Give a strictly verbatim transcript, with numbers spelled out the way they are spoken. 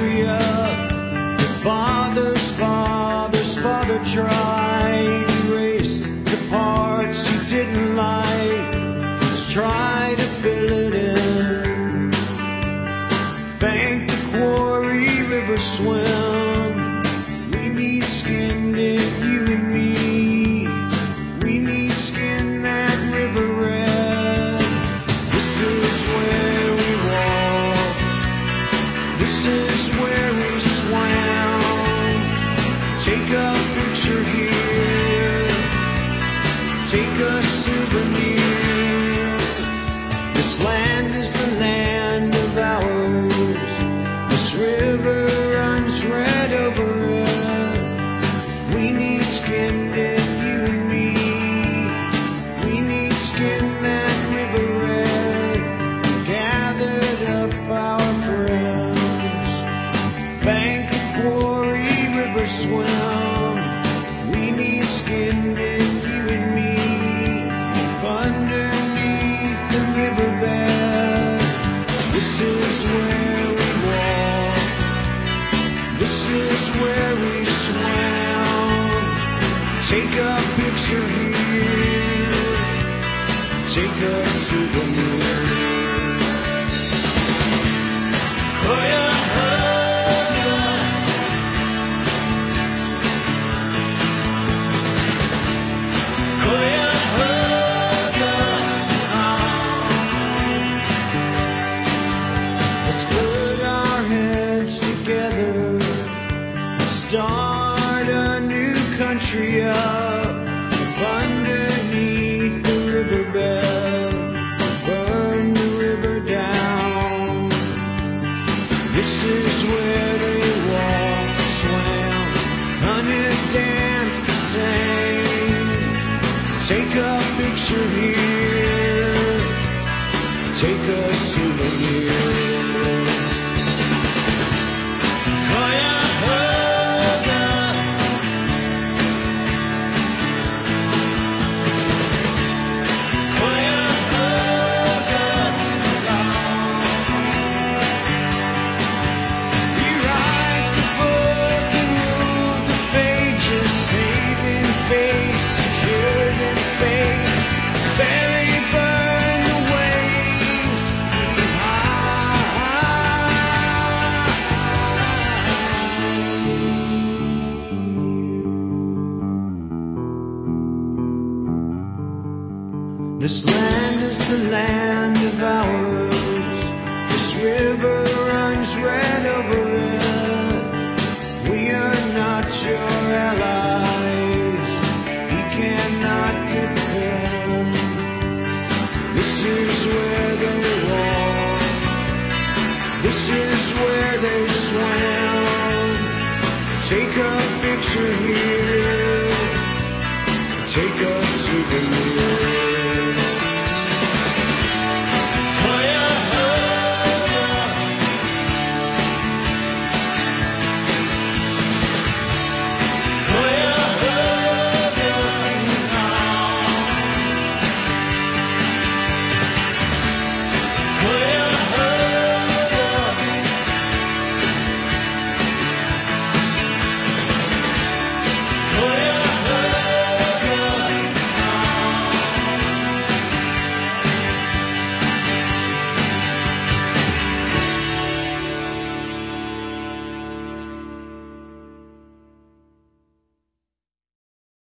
country up. Your father's father's father tried to erase the parts you didn't like. Let's try to fill it in. Bank the quarry, river swim. We need skin in you and me. We need skin that river red. This is where we walk. This is where we swam. Take a picture here. Take a souvenir. This land is the land of ours. This river runs red over it. We need skin in you and me. We need skin that river red. Gathered up our friends. Bank a quarry, river swim. We need skin in you and me. Underneath the riverbed. This is where we walk. This is where we swam. Take a picture here. Take a souvenir. Cuyahoga. Cuyahoga. Let's put our heads together. Start a new country up. Underneath the riverbed. Burn the river down. This is where they walk, swam, hunted, danced, sang. Take a picture here. Take a souvenir. Cuyahoga. Cuyahoga. He writes the book and moves the pages, saving face, secured in faith. Bury, burn the waves, high. This land is the land